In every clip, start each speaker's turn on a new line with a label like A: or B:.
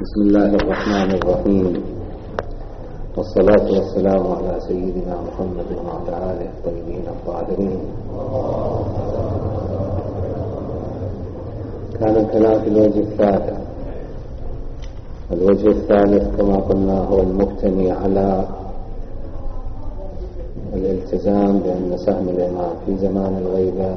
A: بسم الله الرحمن الرحيم، والصلاة والسلام على سيدنا محمد وعلى آله الطيبين الطاهرين. كان الكلام في الوجه الثالث. الوجه الثالث كما قلنا هو المبتني على الالتزام بأن سهم الإمام في زمان الغيبة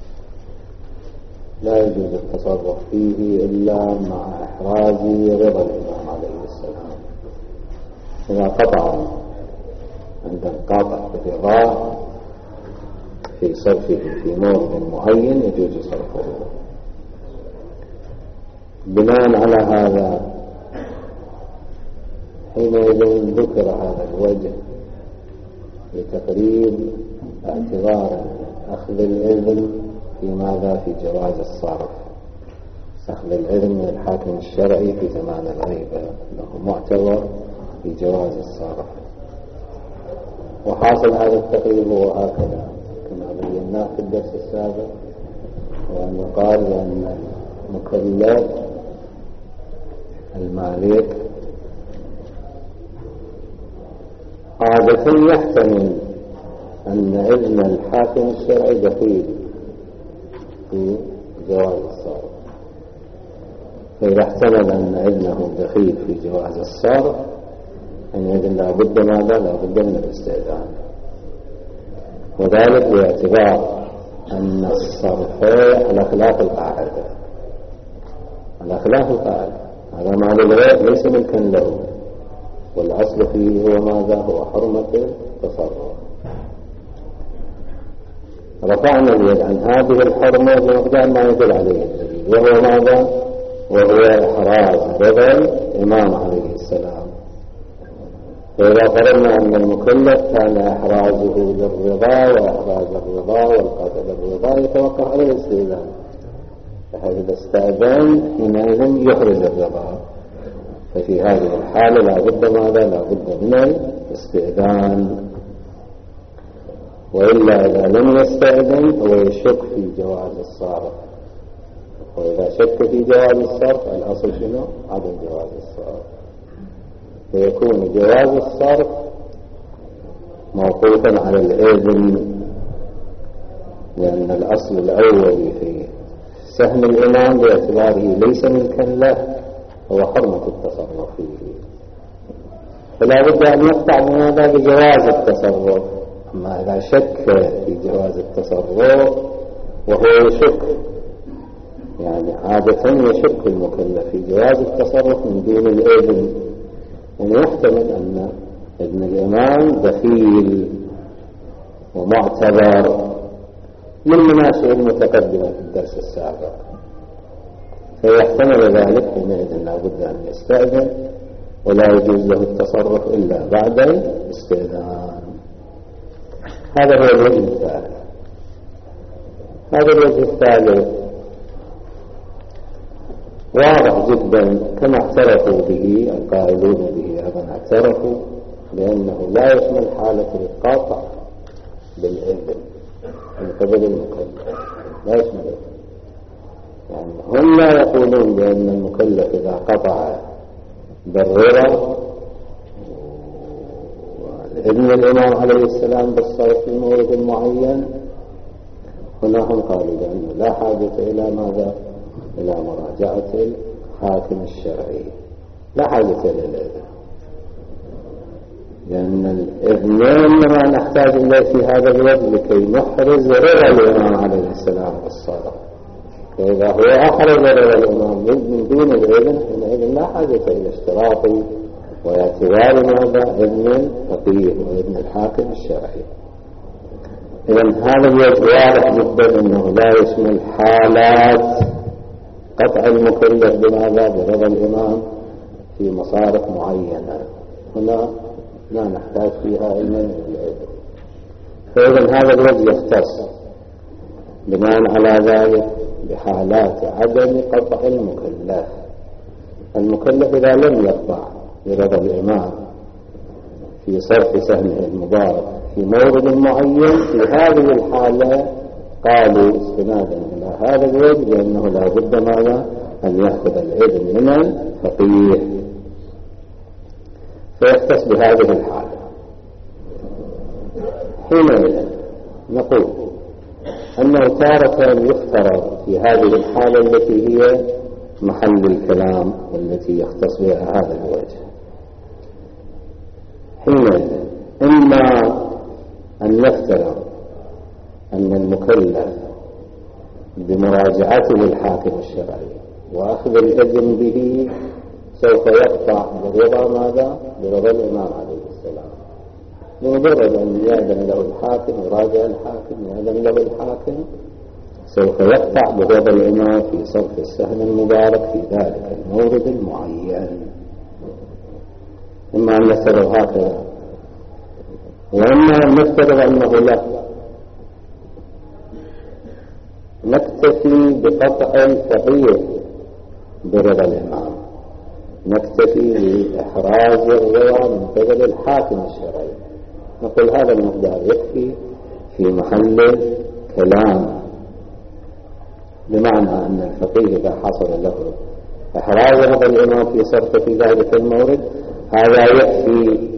A: لا يجوز التصرف فيه إلا مع إحراز رضا الإمام عليه السلام. إذا قطع عند القاطع بالرضا في صرفه في مورد معين يجوز صرفه. بناء على هذا حينئذ ذكر هذا الوجه لتقرير اعتبار أخذ الإذن في ماذا؟ في جواز الصرف. أخذ الإذن من الحاكم الشرعي في زمان الغيبة له معتبر في جواز الصرف. وحاصل هذا التقرير هو هكذا كما بيناه في الدرس السابق، وأن يقال بأن المكلف المالك عادة يحتمل أن إذن الحاكم الشرعي دخيل في جواز الصرف، فإذا احتمل أن إذنه دخيل في جواز الصرف حينئذ لا بد ماذا؟ لا بد من الاستئذان. وذلك باعتبار أن الصرف على خلاف القاعدة. على خلاف القاعدة هذا مال الغير ليس ملكا له، والأصل فيه هو ماذا؟ هو حرمة التصرف. رفعنا اليد عن هذه الحرمة بمقدار ما يدل عليه الدليل، وهو ماذا؟ وهو إحراز رضا الإمام عليه السلام. فإذا فرضنا أن المكلف كان إحرازه للرضا وإحراز الرضا والقتل الرضا يتوقع على الاستئذان، فهذا الاستئذان حينئذ يحرز الرضا. ففي هذه الحالة لا بد ماذا؟ لا بد من الاستئذان. وإلا إذا لم يستأذن هو يشك في جواز الصرف، وإذا شك في جواز الصرف الأصل شنو؟ عدم جواز الصرف، فيكون جواز الصرف موقوفا على الإذن، لأن الأصل الأول في سهم الإمام باعتباره ليس ملكا له هو حرمة التصرف فيه، فلا بد أن يقطع بماذا؟ بجواز التصرف. أما إذا شك في جواز التصرف وهو يشك، يعني عادة يشك المكلف في جواز التصرف من دون الإذن، يعني يحتمل أن ابن الإمام دخيل ومعتبر من مناشئ المتقدمة في الدرس السابق، فيحتمل ذلك حينئذ لا بد أن يستأذن، ولا يجوز له التصرف إلا بعد الاستئذان. هذا هو الوجه الثالث. هذا الوجه الثالث واضح جدا كما اعترفوا به القائلون به، أيضا اعترفوا بأنه لا يشمل حالة القطع بالإذن من قبل المكلف، لا يشمل. يعني هم لا يقولون بأن المكلف إذا قطع بالرضا وإذن الإمام عليه السلام بالصرف في مورد معين، هنا هم قالوا بأنه لا حاجة إلى ماذا؟ إلى مراجعة الحاكم الشرعي، لا حاجة إلى الإذن، لأن الإذنين ما نحتاج إليه في هذا الوقت لكي نحرز رضا الإمام عليه السلام بالصرف. فإذا هو أحرز رضا الإمام من دون الإذن حينئذ لا حاجة إلى اشتراط واعتبار ماذا؟ إذن فقيه وإذن الحاكم الشرعي. إذن هذا الوجه واضح جدا أنه لا يشمل حالات قطع المكلف بماذا؟ برضا الإمام في مصارف معينة، هنا لا نحتاج فيها إلا الإذن. فإذن هذا الوجه يختص بناء على ذلك بحالات عدم قطع المكلف. المكلف إذا لم يقطع برضا الإمام في صرف سهمه المبارك في مورد معين، في هذه الحالة قالوا استنادا إلى هذا الوجه بأنه لا بد ماذا؟ أن يأخذ الإذن من الفقيه، فيختص بهذه الحالة. حينئذ نقول أنه تارة يفترض في هذه الحالة التي هي محل الكلام والتي يختص بها هذا الوجه، حينئذ إما أن نفترض أن المكلف بمراجعته الحاكم الشرعي وأخذ الإذن به سوف يقطع برضا ماذا؟ برضا الإمام عليه السلام، بمجرد أن يأذن له الحاكم يراجع الحاكم، يأذن له الحاكم سوف يقطع برضا الإمام في صرف السهم المبارك في ذلك المورد المعين. إما أن نفترض هكذا، وإما أن نفترض أنه لا، نكتفي بقطع الفقيه برضا الإمام، نكتفي بإحراز الرضا من قبل الحاكم الشرعي، نقول هذا المقدار يكفي في محل كلام، بمعنى أن الفقيه إذا حصل له إحراز رضا الإمام في صرفه في ذلك المورد هذا يكفي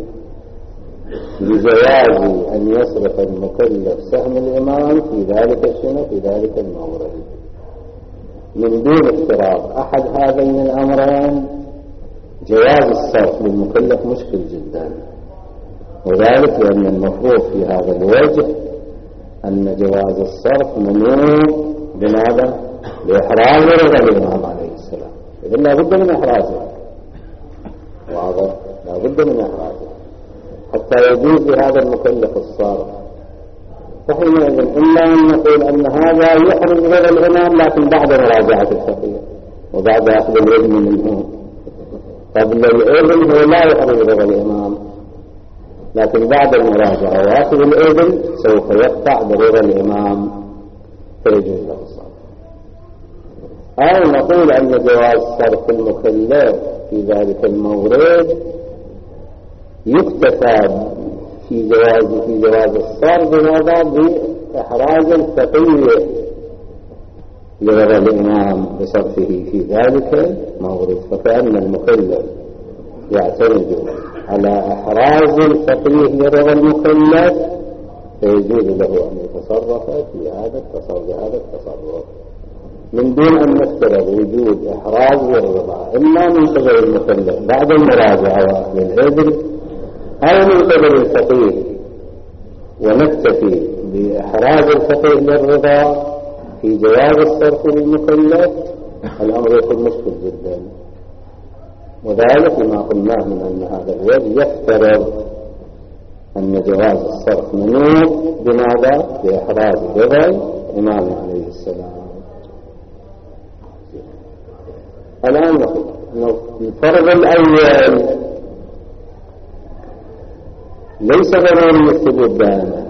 A: بجواز أن يصرف المكلف سهم الإمام في ذلك الشنو في ذلك المورد من دون افتراض أحد هذين الأمرين. جواز الصرف للمكلف مشكل جدا، وذلك لأن المفروض في هذا الوجه أن جواز الصرف ممنوع بماذا؟ بإحراز رضا الإمام عليه السلام، إذن لا بد من إحرازه، واضح؟ لا بد من إحرازه حتى يجوز لهذا المكلف الصارف. فحينئذ إلا أن نقول أن هذا يحرز رضا الإمام لكن بعد مراجعة الفقيه وبعد أخذ العلم منه. قبل الإذن هو لا يحرز رضا الإمام، لكن بعد المراجعة وأخذ الإذن سوف يقطع برضا الإمام فيجوز له الصرف. أو نقول أن جواز صرف المكلف في ذلك المورد يكتفى في جواز الصرف بماذا؟ بإحراز الفقيه لرضا الإمام بصرفه في ذلك المورد، فكأن المكلف يعتمد على إحراز الفقيه لرضا المكلف فيجوز له أن يتصرف في هذا التصرف من دون أن نفترض وجود إحراز والرضا إما من قبل المكلف بعد المراجعة وأخذ الإذن أو من قبل الفقيه، ونكتفي بإحراز الفقيه للرضا في جواز الصرف للمكلف. الأمر يكون مشكل جدا، وذلك لما قلناه من أن هذا الوجه يفترض أن جواز الصرف ممنوع بماذا؟ بإحراز رضا الإمام عليه السلام. الآن نقول أنه الفرض الأول ليس ضروري الثبوت دائما،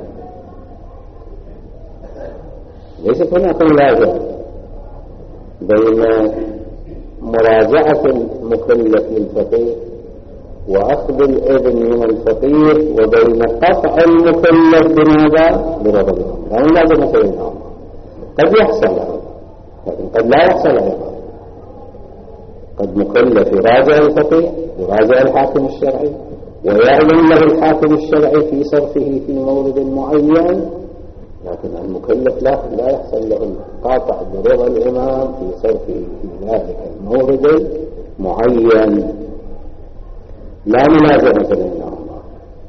A: ليست هناك ملازمة بين مراجعة المكلف للفقيه وأخذ الإذن من الفقيه وبين قطع المكلف بماذا؟ برضا الإمام. لا ملازمة بينهما، قد يحصل لكن قد لا يحصل أيضا. قد مكلف يراجع الفقيه يراجع الحاكم الشرعي ويعلم له الحاكم الشرعي في صرفه في مورد معين، لكن المكلف لا يحصل له القاطع برضا الإمام في صرفه في ذلك المورد المعين. لا ملازمة بينهما.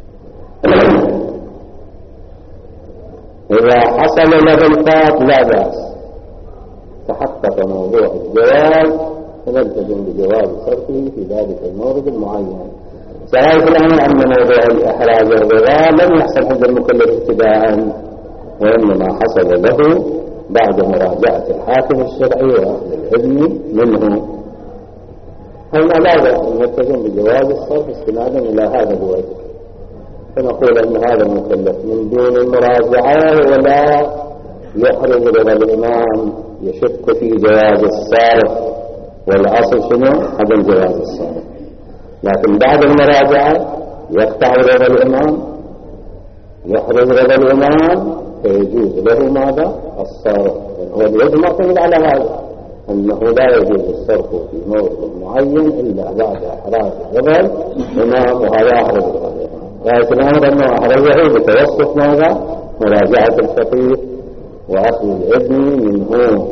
A: إذا حصل له القاطع لا بأس، تحقق موضوع الجواز فنلتزم بجواز صرفه في ذلك المورد المعين. سألت الآن أن موضوع الإحراز الرضا لم يحصل عند المكلف ابتداء، وإنما حصل له بعد مراجعة الحاكم الشرعي وأخذ الإذن منه. هنا لا بأس أن نلتزم بجواز الصرف استنادا إلى هذا الوجه، فنقول أن هذا المكلف من دون المراجعة ولا يحرز رضا الإمام يشك في جواز الصرف، والأصل شنو؟ عدم جواز الصرف، لكن بعد المراجعة يقطع رضا الإمام يحرز رضا الإمام فيجوز له ماذا؟ الصرف. هو الوجه معتمد على هذا، أنه لا يجوز الصرف في مورد معين إلا بعد إحراز رضا الإمام، وهذا أحرز رضا الإمام. غاية الأمر أنه أحرزه بتوسط ماذا؟ مراجعة الفقيه وأخذ الإذن منه.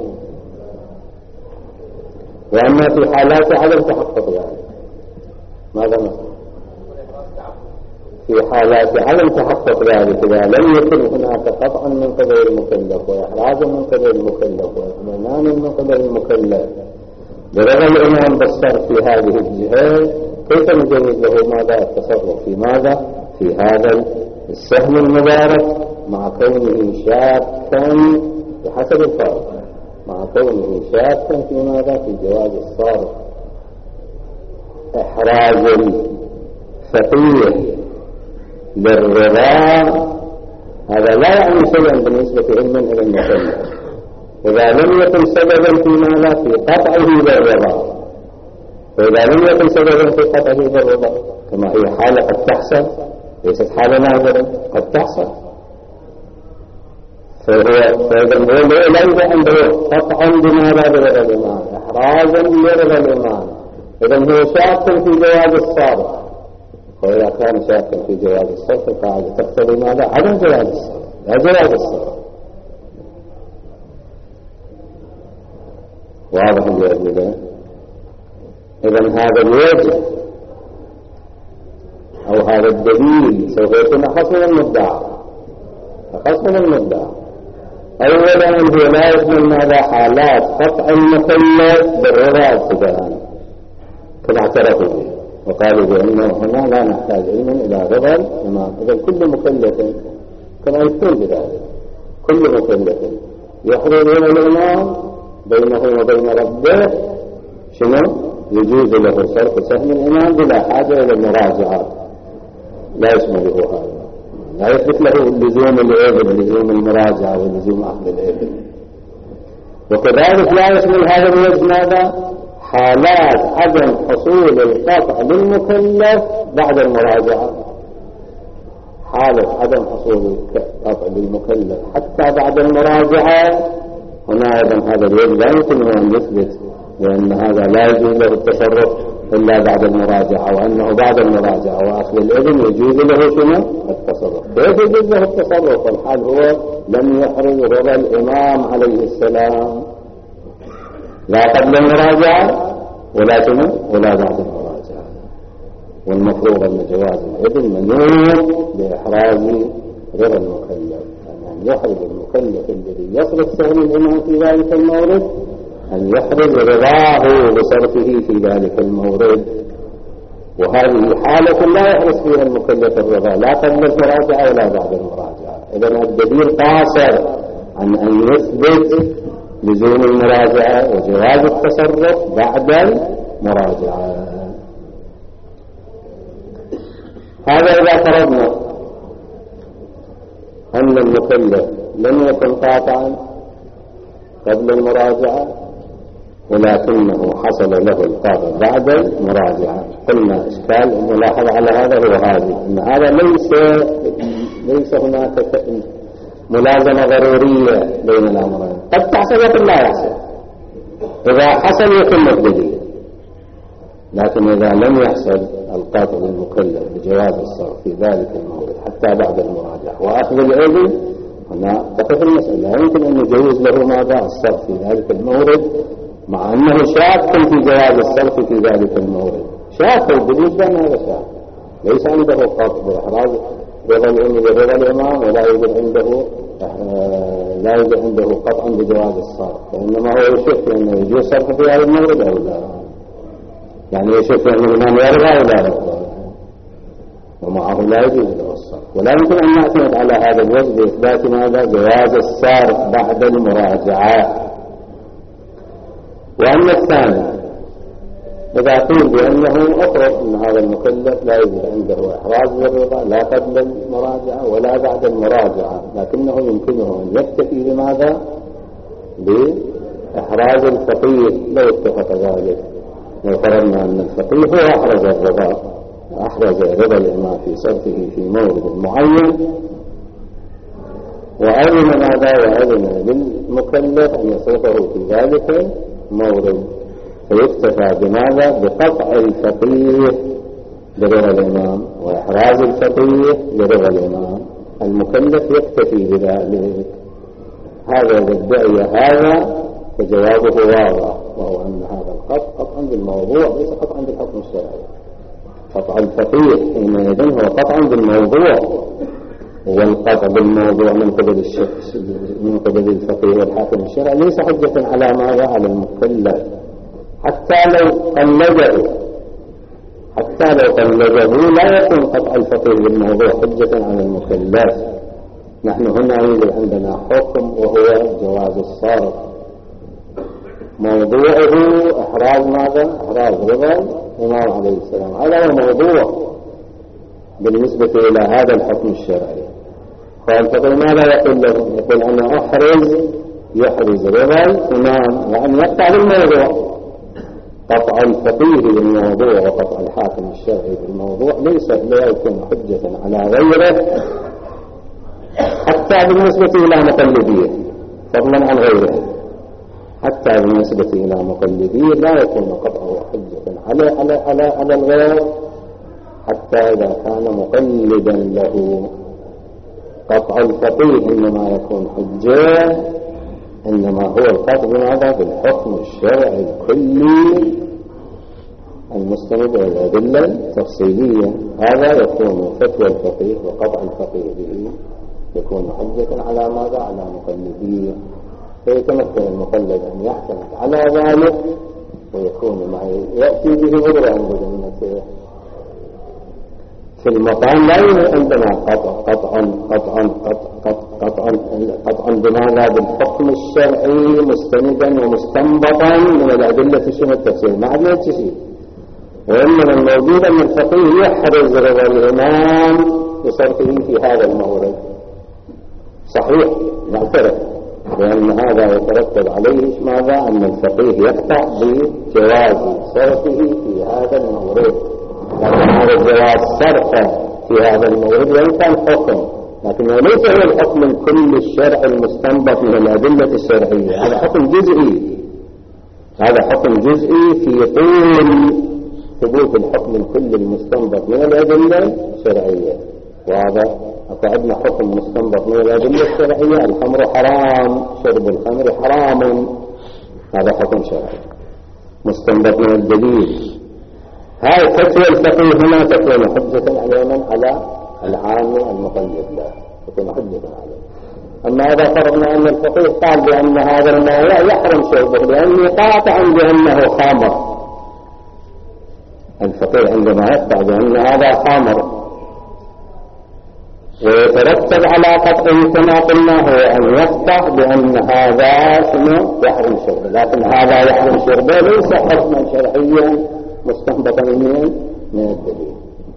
A: وأما في حالات عدم تحقق ذلك ماذا نقول؟ في حالات عدم تحقق ذلك إذا لم يكن هناك قطعا من قبل المكلف وإحراز من قبل المكلف وإطمئنان من قبل المكلف برضا الإمام بالصرف في هذه الجهات، كيف نجوز له ماذا؟ التصرف في ماذا؟ في هذا السهم المبارك مع كونه شاكا بحسب الفارق، مع كونه شاكا في ماذا؟ في جواز الصرف. إحراز الفقيه للرضا هذا لا يعني شيئا بالنسبة علما إلى المكلف إذا لم يكن سببا في ماذا؟ في قطعه للرضا. وإذا لم يكن سببا في قطعه للرضا كما هي حالة قد تحصل، ليست حالة نادرة، قد تحصل، فإذا هو ليس عنده قطعا بماذا؟ برضا الإمام، إحرازا لرضا الإمام. إذا هو شاك في جواز الصرف، وإذا كان شاكا في جواز الصرف القاعدة تقتضي ماذا؟ عدم جواز الصرف، لا جواز الصرف. واضح الوجه؟ إذن هذا الوجه أو هذا الدليل سوف يكون أخص من المدعى، أخص من المدعى. أولا هو لا يشمل ماذا؟ حالات قطع المكلف بالرضا ابتداء كما اعترفوا به وقالوا بأنه هنا لا نحتاج علما إلى رضا الإمام. إذا كل مكلف كما يكون بذلك، كل مكلف يحضر إلى الإمام بينه وبين ربه شنو؟ يجوز له صرف سهم الإمام بلا حاجة إلى المراجعة، لا يشمله هذا، لا يثبت له لزوم الإذن، لزوم المراجعة ولزوم أخذ الإذن. وكذلك لا يشمل هذا الوجه ماذا؟ حالات عدم حصول القطع للمكلف بعد المراجعة. حالة عدم حصول القطع للمكلف حتى بعد المراجعة، هنا أيضا هذا الوجه لا يمكن أن يثبت لأن هذا لا يجوز له التصرف إلا بعد المراجعة، وأنه بعد المراجعة وأخذ الإذن يجوز له شنو؟ التصرف. كيف يجوز له التصرف والحال هو لم يحرز رضا الإمام عليه السلام لا قبل المراجعة ولا شنو؟ ولا بعد المراجعة. والمفروض أن جواز الإذن منوط بإحراز رضا المكلف، أن يحرز المكلف الذي يصرف سهم الإمام في ذلك المورد أن يحرز رضاه بصرفه في ذلك المورد. وهذه حالة لا يحرز فيها المكلف الرضا لا قبل المراجعة ولا بعد المراجعة. إذن الدليل قاصر عن أن يثبت لزوم المراجعة وجواز التصرف بعد المراجعة. هذا إذا فرضنا أن المكلف لم يكن قاطعا قبل المراجعة ولكنه حصل له القاطع بعد المراجعة. قلنا إشكال الملاحظة على هذا هو هذه، أن هذا ليس هناك ملازمة ضرورية بين الأمرين، قد تحصل وقد لا يحصل. إذا حصل يكون الدليل، لكن إذا لم يحصل القاطع للمكلف بجواز الصرف في ذلك المورد حتى بعد المراجعة وأخذ الإذن، هنا تقف المسألة. لا يمكن أن يجوز له ماذا؟ الصرف في ذلك المورد مع أنه شاك في جواز الصرف في ذلك المورد. شاك بالنسبة أن هذا شاك ليس عنده قاطع بإحراز رضا الإمام ولا يوجد عنده قطعا بجواز الصرف، وإنما هو يشك أنه يجوز صرف في هذا المورد أو لا، يعني يشك أن الإمام يرضى ولا يرضى، ومعه لا يجوز له الصرف. ولا يمكن أن نعتمد على هذا الوجه بإثبات ماذا؟ جواز الصرف بعد المراجعة. وأما الثاني إذا قيل بأنه أفرض أن هذا المكلف لا يوجد عنده إحراز بالرضا لا قبل المراجعة ولا بعد المراجعة، لكنه يمكنه أن يكتفي بماذا؟ بإحراز الفقيه لو اتفق ذلك. لو فرضنا أن الفقيه هو أحرز الرضا، أحرز رضا الإمام في صرفه في مورد معين، وأذن ماذا؟ وأذن للمكلف أن يصرفه في ذلك مورد، فيكتفى بماذا؟ بقطع الفقيه لرضا الإمام وإحراز الفقيه لرضا الإمام. المكلف يكتفي بذلك. هذا الدعية هذا فجوابه واضح، وهو أن هذا القطع قطعا بالموضوع ليس قطعا بالحكم الشرعي. قطع الفقيه حينئذ هو قطعا بالموضوع، والقطع بالموضوع من قبل الفقيه والحاكم الشرعي ليس حجة على ماذا؟ على المكلف. حتى لو قلده لا يكون قطع الفقيه بالموضوع حجة على المكلف. نحن هنا يوجد عندنا حكم وهو جواز الصرف، موضوعه إحراز ماذا؟ إحراز رضا الإمام عليه السلام. هذا هو موضوع بالنسبة إلى هذا الحكم الشرعي. فالفقيه ماذا يقول له؟ يقول أنا يحرز رضا الإمام، يعني يقطع بالموضوع. قطع الفقيه بالموضوع وقطع الحاكم الشرعي بالموضوع لا يكون حجة على غيره، حتى بالنسبة إلى مقلديه، فضلا عن غيره. حتى بالنسبة إلى مقلديه لا يكون قطعه حجة على الغير، حتى إذا كان مقلدا له. قطع الفقيه إنما يكون حجة إنما هو القطع بماذا؟ بالحكم الشرعي الكلي المستند إلى الأدلة التفصيلية. هذا يكون فتوى الفقيه وقطع الفقيه به يكون حجة على ماذا؟ على مقلديه. فيتمكن المقلد أن يحكم على ذلك ويكون ما يأتي به غير عن بدنته. في المقام لا يوجد عندنا قطعا بماذا؟ بالحكم الشرعي مستندا ومستنبطا من الأدلة شنو التفسير، ما عندنا شيء. وإنما الموجود أن الفقيه يحرز رضا الإمام بصرفه في هذا المورد. صحيح نعترف لأن هذا يترتب عليه ماذا؟ أن الفقيه يقطع بجواز صرفه في هذا المورد. لكن هذا الجواز صرفه في هذا المورد وإن كان حكم، لكنه ليس هو الحكم الكل الشرعي المستنبط من الأدلة الشرعية. هذا حكم جزئي، هذا حكم جزئي في طول ثبوت الحكم الكل المستنبط من الأدلة الشرعية. وهذا عندنا حكم مستنبط من الأدلة الشرعية: الخمر حرام، شرب الخمر حرام. هذا حكم شرعي مستنبط من الدليل. هاي فتوى الفقيه هنا تكون حجة على من؟ على العام المقلد له، تكون حجة عليه. أما إذا فرضنا أن الفقيه قال بأن هذا الماء يحرم شربه لأنه قاطع بأنه خمر، الفقيه عندما يقطع بأن هذا خمر ويترتب على قطعه كما قلنا هو أن يقطع بأن هذا شنو؟ يحرم شربه. لكن هذا يحرم شربه ليس حكما شرعيا مستنبطا من الدليل،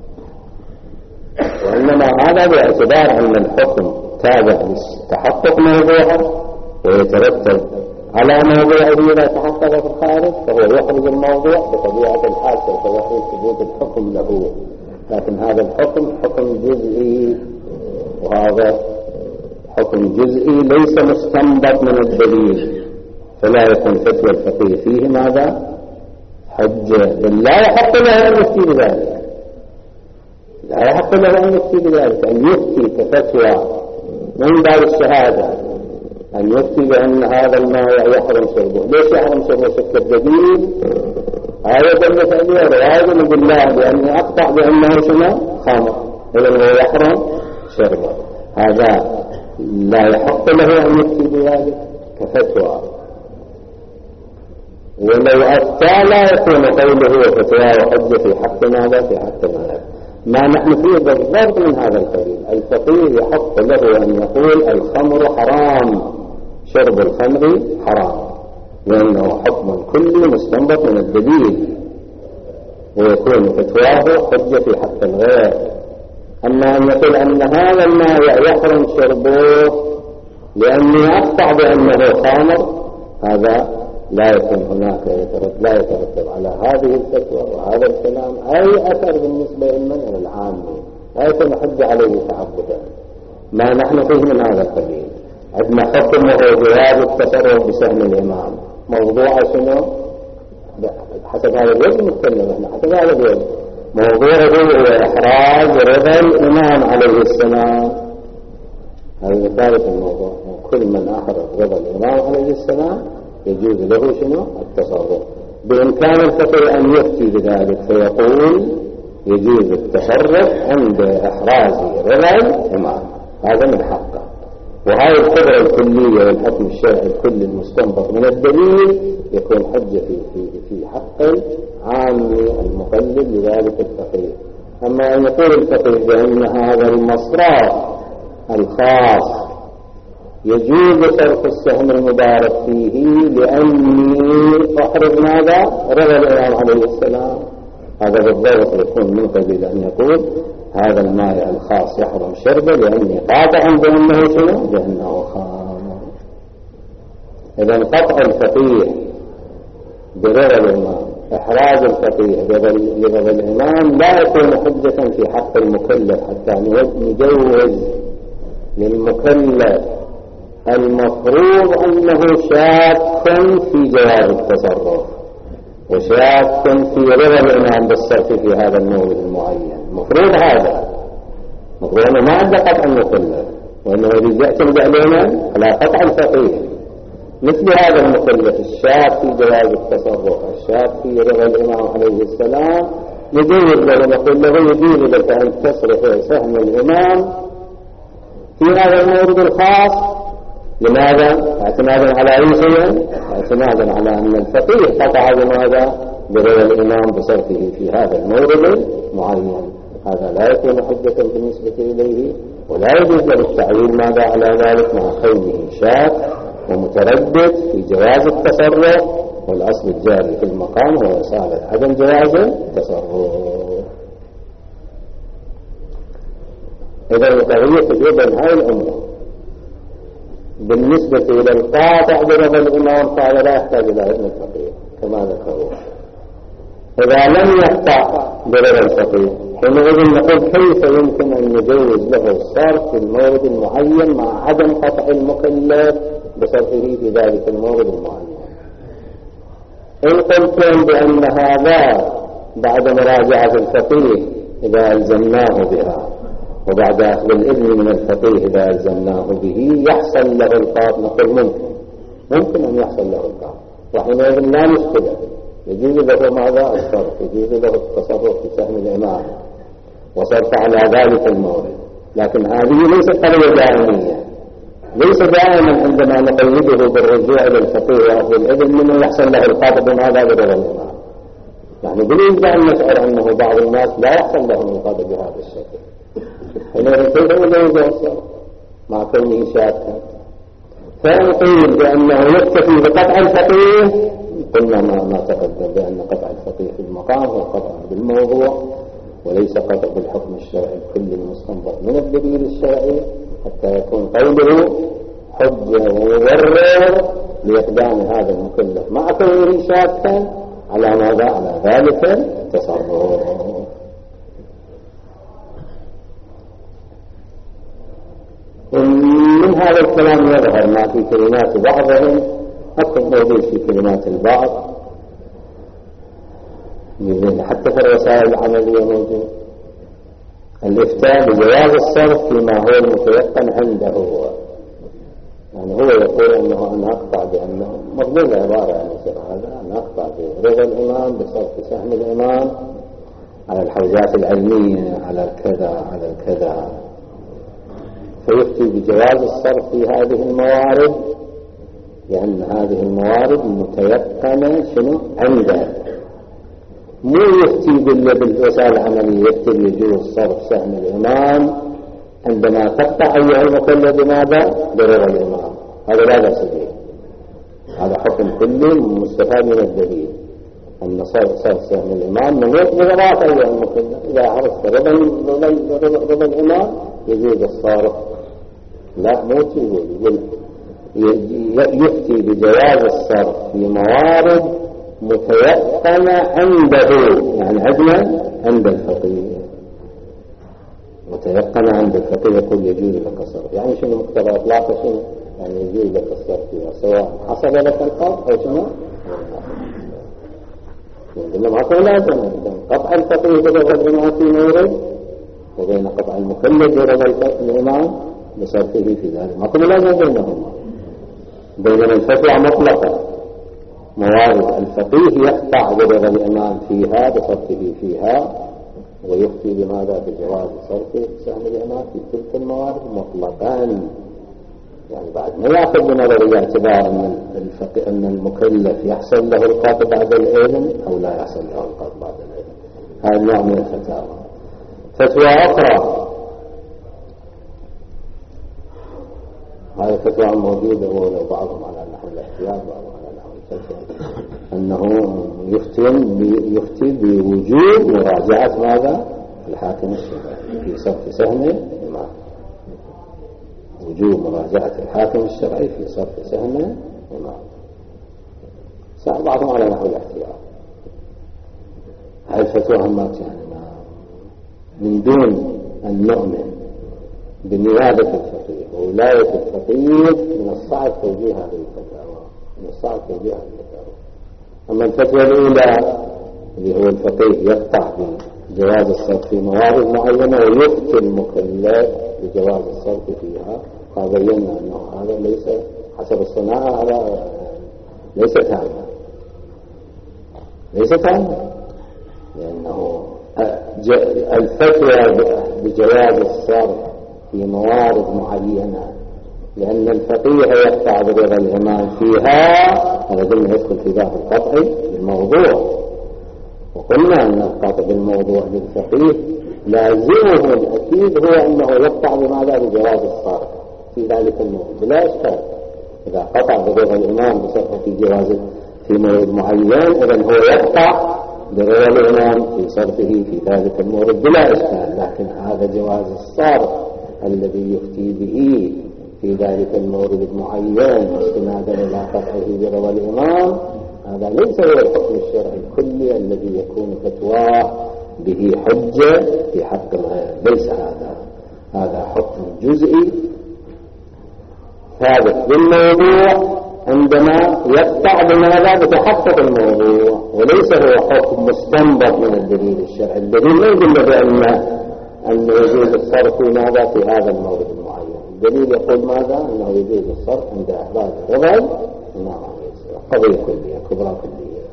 A: وإنما هذا باعتبار أن الحكم تابع لتحقق موضوعه ويترتب على موضوعه إذا تحقق في الخارج فهو يخرج الموضوع بطبيعة الحال سوف يخرج ثبوت الحكم له. لكن هذا الحكم حكم جزئي، وهذا حكم جزئي ليس مستنبط من الدليل، فلا يكون فتوى الفقيه فيه ماذا؟ حجة. لا يحق له أن يفتي بذلك، لا يحق له أن يفتي بذلك، أن يفتي كفتوى من باب الشهادة، أن يفتي بأن هذا الماء يحرم شربه. ليش يحرم شربه؟ شك الدليل هذا دلت عليه رواية بالله بأنه أقطع بأنه شنو؟ خمر، إذن هو يحرم شربه. هذا لا يحق له أن يفتي بذلك كفتوى. ولو أفتى لا يكون قوله وفتواه حجة في حق ماذا؟ في حق ماذا؟ ما نحن فيه بالضبط من هذا القبيل. الفقيه يحق له أن يقول الخمر حرام، شرب الخمر حرام، لأنه حكم كلي مستنبط من الدليل، ويكون فتواه حجة في حق الغير. أما أن يقول أن هذا الماء يحرم شربه لأنه أقطع بأنه خمر، هذا لا يكون هناك لا يترتب على هذه الفتوى وهذا الكلام أي أثر بالنسبة إلى العام، لا يكون حج عليه تعبدا. ما نحن فيه من هذا القبيل. عندنا حكم وهو جواز التصرف بسهم الإمام، موضوع شنو حسب هذا الوجه نتكلم احنا حسب هذا الوجه. موضوعه هو إحراز رضا الإمام عليه السلام، هذا ثالث الموضوع. كل من أحرز رضا الإمام عليه السلام يجوز له شنو التصرف. بإمكان الفقيه أن يفتي بذلك فيقول يجوز التصرف عند إحراز رضا الإمام، هذا من حقه. وهذه القدرة الكلية والحكم الشرعي الكلي المستنبط من الدليل يكون حجة في حق العام المقلد لذلك الفقيه. أما أن يقول الفقيه بأن هذا المصرف الخاص يجوز صرف السهم المبارك فيه لأني أحرز ماذا رضا الإمام عليه السلام، هذا بالضبط يكون من قبيل أن يقول هذا الماء الخاص يحرم شربه لأني قاطع بأنه شنو بأنه خامر. إذا قطع الفقيه برضا الإمام، إحراز الفقيه برضا الإمام لا يكون حجة في حق المكلف حتى نجوز للمكلف المفروض أنه شاك في جواز التصرف وشاك في رضا الإمام بالصرف في هذا المورد المعين. مفروض هذا مفروض أنه ما عنده قطع المكلف، وأنه يعتمد علينا على قطع الفقيه. مثل هذا المكلف الشاك في جواز التصرف الشاك في رضا الإمام عليه السلام يجوز له، نقول له يجوز لك أن تصرف سهم الإمام في هذا المورد الخاص. لماذا؟ اعتمادا على أي شيء؟ اعتمادا على أن الفقيه قطع بماذا؟ برضا الإمام بصرفه في هذا المورد المعين. هذا لا يكون حجة بالنسبة إليه، ولا يجوز له التعليل ماذا على ذلك مع كونه شاك ومتردد في جواز التصرف، والأصل الجاري في المقام هو إصالة عدم جواز التصرف. إذا القضية تجربة هاي الأمور. بالنسبة إلى القاطع برضا الإمام قال لا يحتاج إلى إذن الفقيه كما ذكروا. إذا لم يقطع برضا الفقيه حينئذ نقول كيف يمكن أن نجوز له الصرف في المورد المعين مع عدم قطع المكلف بصرفه في ذلك المورد المعين. إن قلتم بأن هذا بعد مراجعة الفقيه إذا ألزمناه بها وبعد أخذ الإذن من الفقيه إذا ألزمناه به يحصل له القاط، نقول ممكن أن يحصل له القاط، وحينئذ لا مشكلة، يجوز له ماذا الصرف، يجوز له التصرف في سهم الإمام وصرف على ذلك المورد. لكن هذه ليست قضية دائمية، ليس دائما عندما نقيده بالرجوع إلى الفقيه وأخذ الإذن منه يحصل له القاط بماذا برضا الإمام. يعني بالنسبة أن نشعر أنه بعض الناس لا يحصل لهم القاط بهذا الشكل، حينئذ كيف يجوز الصرف مع كونه شاكا؟ فنقول بأنه يكتفي بقطع الفقيه. قلنا ما تقدم بأن قطع الفقيه في المقام هو قطع بالموضوع وليس قطع بالحكم الشرعي الكلي المستنبط من الدليل الشرعي، حتى يكون قوله حجة ومبرر لإقدام هذا المكلف مع كونه شاكا على ماذا؟ على ذلك التصرف. من هذا الكلام يظهر ما في كلمات بعضهم أكثر موجود في كلمات البعض، حتى في الرسائل العملية موجود الإفتاء بجواز الصرف فيما هو المتيقن عنده هو. يعني هو يقول أنه أنا أقطع بأنه مضمون عبارة عن هذا، أنا أقطع برضا الإمام بصرف سهم الإمام على الحوزات العلمية على الكذا على الكذا، فيفتي بجواز الصرف في هذه الموارد لأن هذه الموارد متيقنة شنو عنده. مو يفتي بالوسائل العملية، يفتي بيجوز صرف سهم الإمام عندما تقطع أيها المكلف بماذا؟ برضا الإمام. هذا لا بأس به، هذا حكم كلي مستفاد من الدليل أن صرف سهم الإمام من يقضي رضاك أيها المكلف. إذا عرفت رضا الإمام يجوز الصرف. لا مو يقول يفتي بجواز الصرف في موارد متيقنة عنده، يعني عند الفقيه متيقنة عند الفقيه، يقول يجوز لك الصرف. يعني شنو مقتضى إطلاقه؟ شنو يعني يجوز لك الصرف فيها سواء حصل لك القطع أو شنو عندنا ما لازم قطع الفقيه بلغ الإمام في مورد وبين قطع المكلف بلغ الإمام بصرفه في ذلك ما لازم بينهما. بينما الفتوى مطلقة موارد الفقيه يقطع بلغ الإمام فيها بصرفه فيها ويفتي بماذا بجواز صرف سهم الإمام في تلك الموارد مطلقا. يعني بعد ما يأخذ بنظر اعتبار أن المكلف يحصل له القطع بعد العلم أو لا يحصل له القطع بعد العلم. هذا النوع من الفتاوى. فتوى أخرى هذه فتوى موجودة ولو بعضهم على نحو الاحتياط بعضهم على نحو الفتوى أنه يفتي بوجوب مراجعة ماذا الحاكم الشرعي في صرف سهم الإمام. وجوب مراجعة الحاكم الشرعي في صرف سهم الإمام. صار بعضهم على نحو الاحتياط. هذه الفتوى همات يعني من دون أن نؤمن بنيابة الفقيه وولاية الفقيه من الصعب توجيه هذه الفتاوى. من الصعب توجيه هذه الفتاوى. أما الفتوى الأولى اللي هو الفقيه يقطع بجواز الصرف في موارد معينة ويفتي المكلف بجواز الصرف فيها فبينا أنه هذا ليس حسب الصناعة على ليست عامة لأنه الفتوى بجواز الصرف في موارد معينة لأن الفقيه يقطع برضا الإمام فيها هذا قلنا يدخل في باب القطع بالموضوع. وقلنا أن القطع بالموضوع للفقيه لازمه الأكيد هو أنه يقطع بماذا بجواز الصرف في ذلك الموضوع بلا إشكال. إذا قطع برضا الإمام بصرفه في جواز في موعد معين إذن هو يقطع برضا الإمام في صرفه في ذلك المورد بلا إشكال. لكن هذا جواز الصرف الذي يفتي به في ذلك المورد المعين استنادا إلى قطعه برضا الإمام هذا ليس هو الحكم الشرعي الكلي الذي يكون فتواه به حجة في حق الغير. ليس هذا حكم جزئي ثابت بالموضوع عندما يقطع بماذا بتحقق الموضوع وليس هو حكم مستنبط من الدليل الشرعي. الدليل لا يدل بأن يجوز الصرف في ماذا في هذا المورد المعين. الدليل يقول ماذا أنه يجوز الصرف عند إحراز الرضا الإمام عليه السلام قضية كلية كبرى كلية.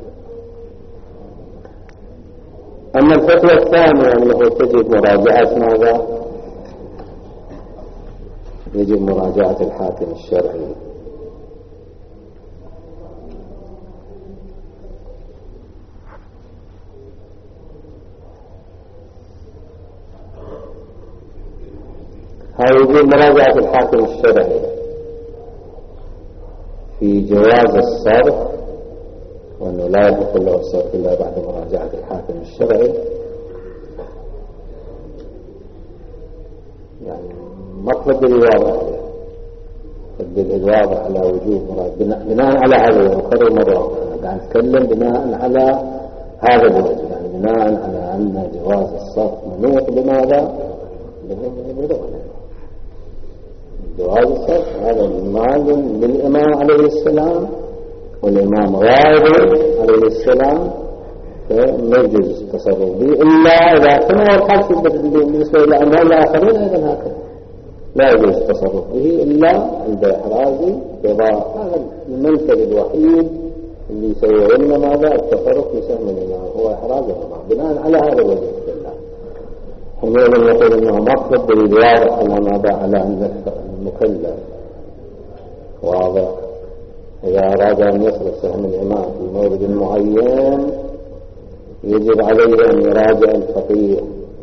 A: أما الفتوى الثانية أنه تجب مراجعة ماذا يجب مراجعة الحاكم الشرعي. هذا يجب مراجعة الحاكم الشرعي في جواز الصرف وأنه لا يحق له الصرف إلا بعد مراجعة الحاكم الشرعي. يعني مطلب الواضح الواضح على وجوب بناء على هذا وكرر مرة قاعد نتكلم بناء على هذا الوجه يعني بناء على أن جواز الصرف منوط بماذا جواز الصرف هذا المال للإمام عليه السلام والإمام غائب عليه السلام فما يجوز التصرف به إلا إذا كان الحق بالنسبة إلى أنه الآخرين أيضا هكذا لا يجوز التصرف به إلا عند إحراز رضا. هذا المنفذ الوحيد اللي يسوي لنا ماذا التصرف في سهم الإمام هو إحراز الرضا بناء على هذا الوجه كله. حينئذ نقول أنه مطلب بالواضح على ماذا على أن المكلف واضح إذا أراد أن يصرف سهم الإمام في مورد معين يجب عليه أن يراجع الفقيه.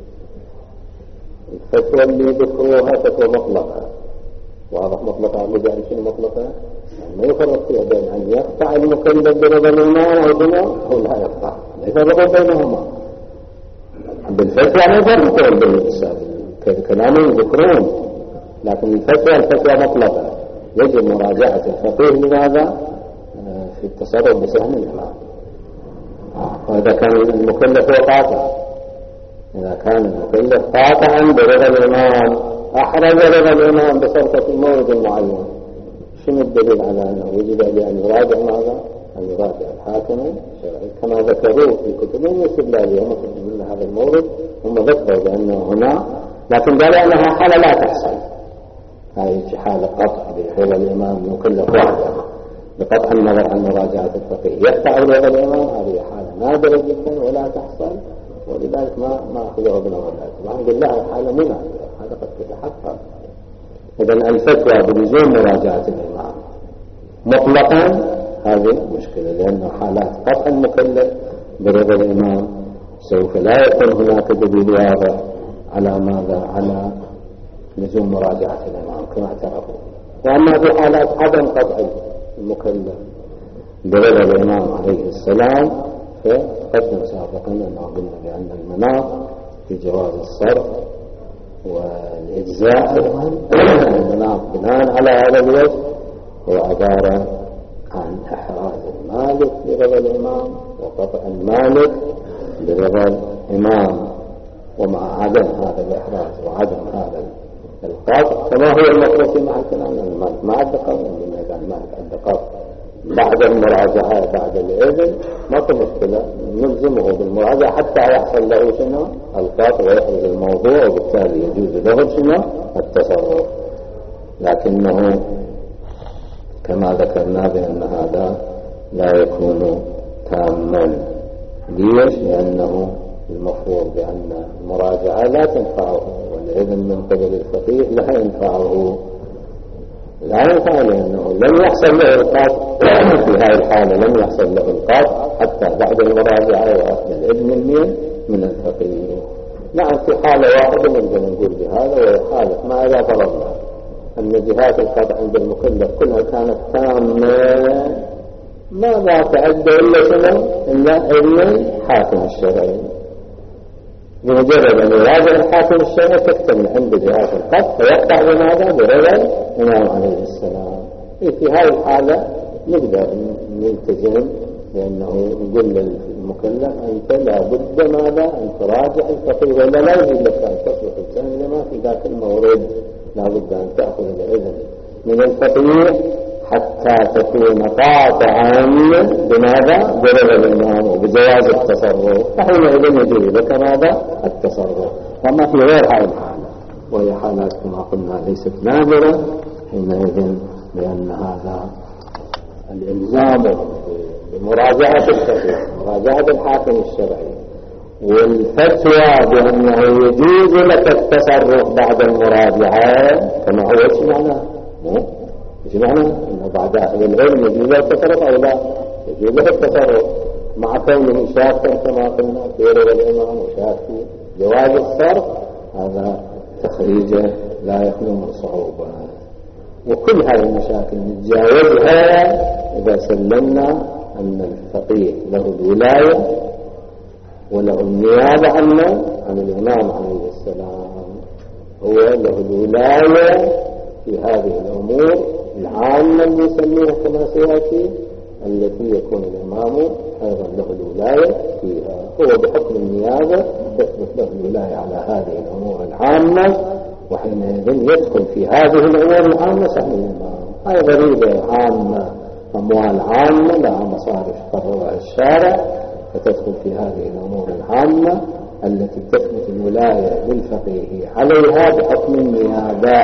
A: الفتوى اللي ذكروها فتوى مطلقة واضح مطلقة بدأ شيء مطلقة يعني ما يفرق فيها بين أن يقطع المكلف برضا الإمام أو لا يقطع لا يفرق بينهما. بالفتوى ما يفرقون بالكلام يذكرون لكن الفتوى مطلقة يجب مراجعة الفقيه لماذا في التصرف بسهم الإمام. وإذا كان المكلف هو قاطع إذا كان المكلف قاطعا برضا الإمام أحرز رضا الإمام بصرفة المورد المعين شنو الدليل على أنه يجب أن يراجع ماذا؟ أن يراجع الحاكم الشرعي كما ذكروه في كتبهم واستدلالهم من هذا المورد. هم ذكروا بأنه هنا، لكن قالوا أنها حالة لا تحصل، هذه حالة قطع بهذا الإمام مكلف وحده بقطع النظر عن مراجعة الفقيه يقطع بهذا الإمام، هذه حالة نادرة جدا ولا تحصل، ولذلك ما أخذوها بنظر الاعتبار. نقول لها حالة مو نادرة، هذا قد تتحقق. إذن الفتوى بلزوم مراجعة الإمام مطلقا هذه مشكلة، لأن حالات قطع المكلف برضا الإمام سوف لا يكون هناك دليل واضح على ماذا؟ على لزوم مراجعة الإمام كما اعترفوا. وأما في حالات عدم قطع المكلف برضا الإمام عليه السلام فقدم سابقا أنه قلنا بأن المناط في جواز الصرف والإجزاء أيضا المناط بناء على هذا الوجه هو عبارة عن إحراز المالك برضا الإمام وقطع المالك برضا الإمام، ومع عدم هذا الإحراز وعدم هذا القطع كما هو المطلوب في محل كلام المالك ما عد قطع، لما كان المالك عد قطع بعد المراجعة بعد الإذن ما في مشكلة، نلزمه بالمراجعة حتى يحصل له شنو القطع ويحرز الموضوع، وبالتالي يجوز له شنو التصرف. لكنه كما ذكرنا بأن هذا لا يكون تاما. ليش؟ لأنه المفروض بأن المراجعة لا تنفعه، والإذن من قبل الفقيه لا ينفعه، لأنه لم يحصل له القطع في هذه الحالة، لم يحصل له القطع حتى بعد المراجعة وأخذ الإذن من الفقيه. نعم في حالة واحدة نقدر نقول بهذا، وهي حالة ما إذا فرضنا أن جهات القطع عند المكلف كلها كانت تامة، ماذا تعد إلا شنو؟ إلا إذن الحاكم الشرعي. بمجرد أن يراجع الحاكم الشرعي تكتمل عند جهات القطع فيقطع بماذا؟ برضا الإمام عليه السلام. في هذه الحالة نقدر نلتزم لأنه نقول للمكلف أنت لا بد ماذا؟ أن تراجع الفقيه، ولا لا يجب لك أن تصلح الإنسان لما في ذاك المورد، لا بد أن تأخذ الإذن من الفقيه حتى تكون قاطعا بماذا؟ برضا الإمام وبجواز التصرف، فحينئذ يجوز لك ماذا؟ التصرف. وما في غير هذه الحالة، وهي حالات كما قلنا ليست نادرة، حينئذ لأن هذا الإلزام بمراجعة الفقيه مراجعة الحاكم الشرعي والفتوى بأنه يجوز لك التصرف بعد المراجعة كما هو ايش معناه؟ ايش معناه؟ انه بعد اخذ العلم يجوز له التصرف او لا؟ يجوز له التصرف مع كونه شاكا كما قلنا في رضا الامام وشاك في جواز الصرف، هذا تخريجه لا يخلو من صعوبة. وكل هذه المشاكل نتجاوزها اذا سلمنا ان الفقيه له الولاية وله النيابة عنه عن الإمام عليه السلام، هو له الولاية في هذه الأمور العامة اللي نسميها كما سيأتي، التي يكون الإمام أيضا له الولاية فيها، هو بحكم النيابة تثبت له الولاية على هذه الأمور العامة، وحينئذ يدخل في هذه الأمور العامة سهم الإمام. هاي ضريبة عامة، أموال عامة لها مصارف قررها الشارع، فتدخل في هذه الأمور العامة التي تثبت الولاية للفقيه عليها بحكم النيابة.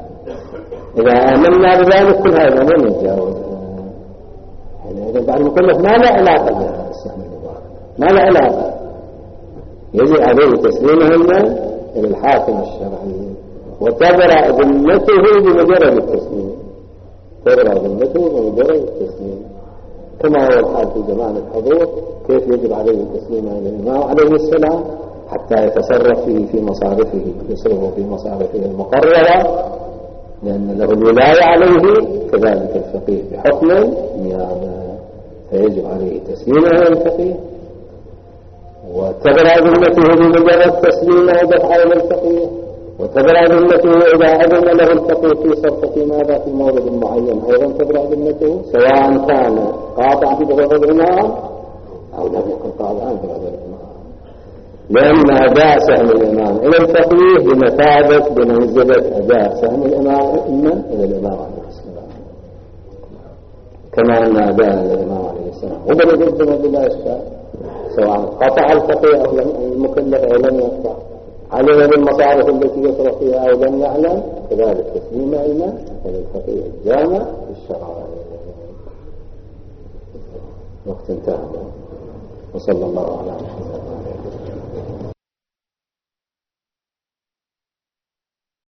A: إذا آمنا بذلك كل هذا الأمور نتجاوزها. يعني إذا بعد المكلف ما له علاقة بها السهم المبارك، ما له علاقة، يجب عليه تسليمهن إلى الحاكم الشرعي وتبرأ ذمته بمجرد التسليم، تبرأ ذمته بمجرد التسليم، كما هو الحال في زمان الحضور كيف يجب عليه التسليم إلى الإمام عليه السلام حتى يتصرف في مصارفه، يصرفه في مصارفه المقررة، لأن له الولاية عليه، كذلك الفقيه بحكم النيابة فيجب عليه تسليمه إلى الفقيه وتبرأ ذمته بمجرد تسليمه ودفعه إلى الفقيه، وتبرأ ذمته إذا أذن له الفقيه في صرفة ماذا في مورد معين أيضا تبرأ ذمته، سواء كان قاطع برضا الإمام أو لم يكن قاطعا برضا الإمام، لأن أداء سهم الإمام إلى الفقيه بمثابة بمنزلة أداء سهم الإمام إلى الإمام عليه السلام. كما أن أداء الإمام عليه السلام وبل جدا بلا إشكال، سواء قطع الفقيه أو المكلف أو لم يقطع، علم بالمصارف التي يصرف فيها أو لم يعلم، كذلك تسليم علما للفقيه الجامع للشرائع. وقت انتهى، وصلى الله على محمد.